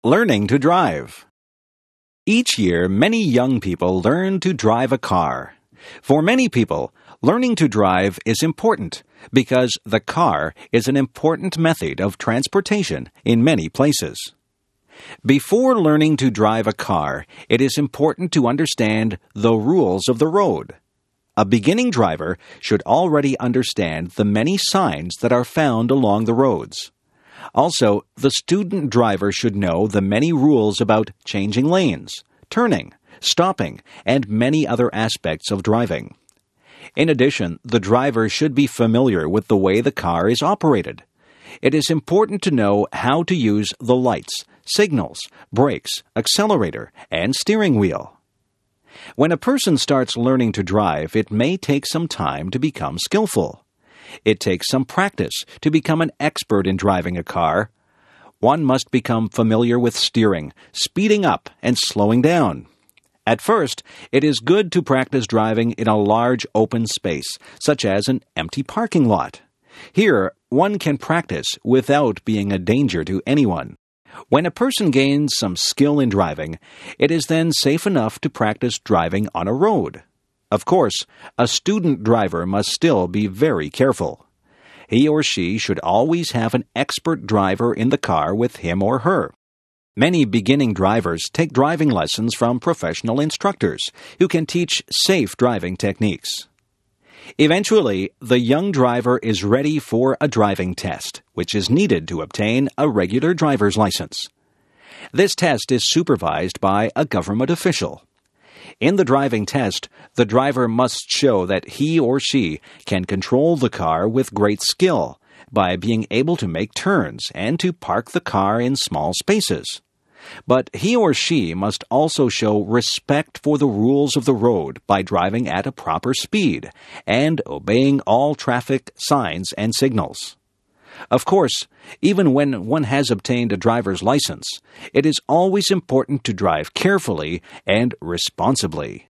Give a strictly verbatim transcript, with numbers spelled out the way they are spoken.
Learning to drive. Each year, many young people learn to drive a car. For many people, learning to drive is important because the car is an important method of transportation in many places. Before learning to drive a car, it is important to understand the rules of the road. A beginning driver should already understand the many signs that are found along the roads. Also, the student driver should know the many rules about changing lanes, turning, stopping, and many other aspects of driving. In addition, the driver should be familiar with the way the car is operated. It is important to know how to use the lights, signals, brakes, accelerator, and steering wheel. When a person starts learning to drive, it may take some time to become skillful. It takes some practice to become an expert in driving a car. One must become familiar with steering, speeding up, and slowing down. At first, it is good to practice driving in a large open space, such as an empty parking lot. Here, one can practice without being a danger to anyone. When a person gains some skill in driving, it is then safe enough to practice driving on a road. Of course, a student driver must still be very careful. He or she should always have an expert driver in the car with him or her. Many beginning drivers take driving lessons from professional instructors who can teach safe driving techniques. Eventually, the young driver is ready for a driving test, which is needed to obtain a regular driver's license. This test is supervised by a government official. In the driving test, the driver must show that he or she can control the car with great skill by being able to make turns and to park the car in small spaces. But he or she must also show respect for the rules of the road by driving at a proper speed and obeying all traffic signs and signals. Of course, even when one has obtained a driver's license, it is always important to drive carefully and responsibly.